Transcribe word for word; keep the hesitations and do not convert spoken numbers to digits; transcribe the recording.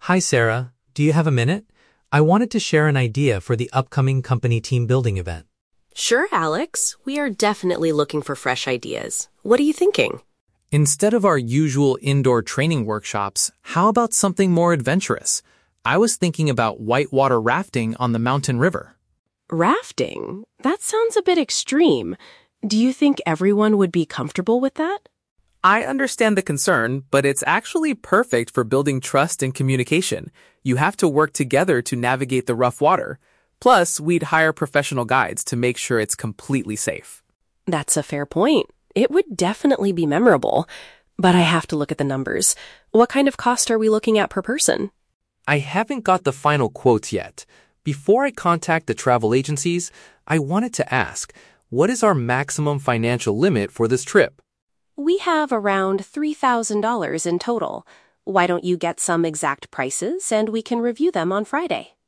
Hi, Sarah. Do you have a minute? I wanted to share an idea for the upcoming company team building event. Sure, Alex. We are definitely looking for fresh ideas. What are you thinking? Instead of our usual indoor training workshops, how about something more adventurous? I was thinking about whitewater rafting on the mountain river. Rafting? That sounds a bit extreme. Do you think everyone would be comfortable with that? I understand the concern, but it's actually perfect for building trust and communication. You have to work together to navigate the rough water. Plus, we'd hire professional guides to make sure it's completely safe. That's a fair point. It would definitely be memorable, but I have to look at the numbers. What kind of cost are we looking at per person? I haven't got the final quotes yet. Before I contact the travel agencies, I wanted to ask, what is our maximum financial limit for this trip? We have around three thousand dollars in total. Why don't you get some exact prices and we can review them on Friday?